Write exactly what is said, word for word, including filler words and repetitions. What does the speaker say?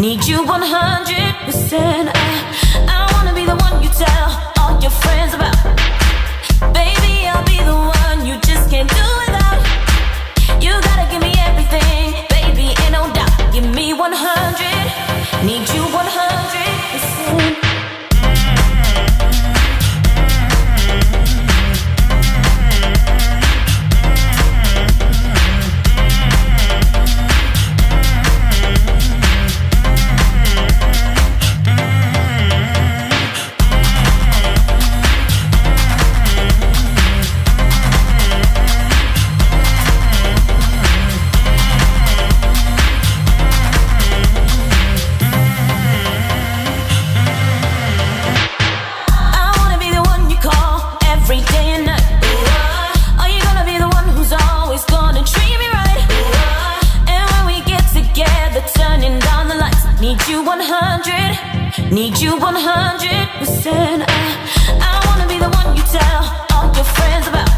Need you one hundred percent. I, I wanna be the one you tell all your friends about. Baby, I'll be the one you just can't do without. You gotta give me everything, baby, ain't no doubt. Give me one hundred, need you one hundred percent. Need you one hundred percent. I, I wanna be the one you tell all your friends about.